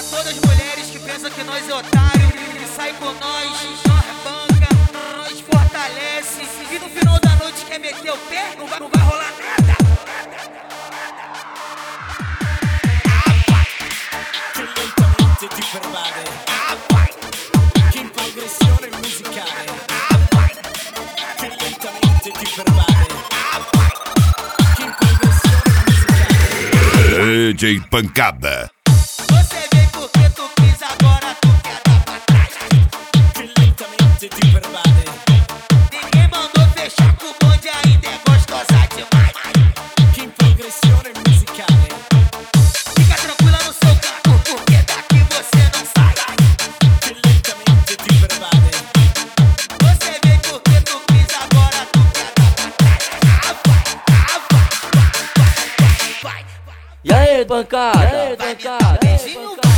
todas as mulheres que pensam que nós é otário, que sai com nós, nós banca, nós fortalece, e no final da noite quer meter o pé, não vai rolar nada. Che lentamente ti pervade, che in progressione musicale, che lentamente ti pervade, che in progressione musicale. DJ Pancada. Você vem porque tu quis, agora tu quer dar pra trás. Che lentamente ti pervade, Ninguém mandou fechar com o bonde, ainda é gostosa demais. che in progressione musicale. Fica tranquila no seu carro, porque daqui você não sai. Che lentamente ti pervade, Você vem porque tu quis, agora tu quer dar pra trás. Vai. E aí, pancada? Vai me dar um beijinho, vai.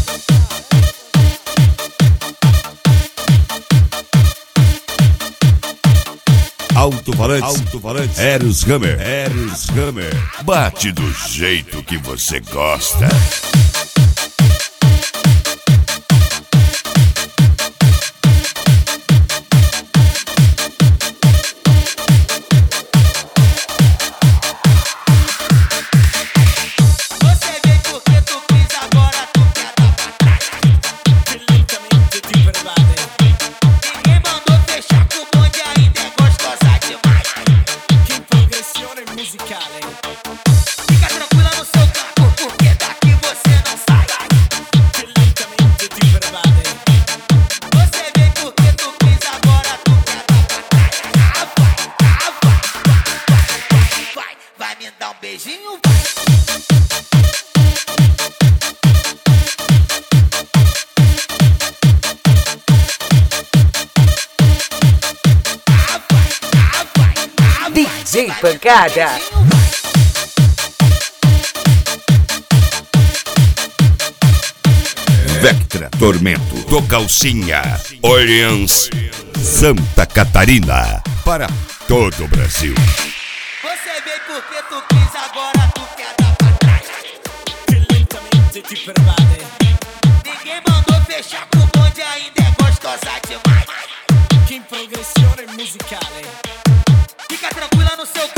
Alto-falantes. Eros Hammer. Bate do jeito que você gosta. Você vem porque tu quis, agora tu quer dar pra trás. che lentamente ti pervade, Ninguém mandou fechar com o bonde, ainda é gostosa demais. che in progressione musicale. Fica tranquila no seu carro, porque daqui você não sai. Che lentamente ti pervade, Você vem porque tu quis, agora tu quer dar pra trás. Vai me dar um beijinho, vai. DJ Pancada. Vectra, Tormento, Tocalcinha, Orleans, Santa Catarina. Para todo o Brasil. Você vem porque tu quis, agora tu quer dar pra trás. che lentamente ti pervade, Ninguém mandou fechar com o bonde, ainda é gostosa demais. che in progressione musicale. Fica tranquila no seu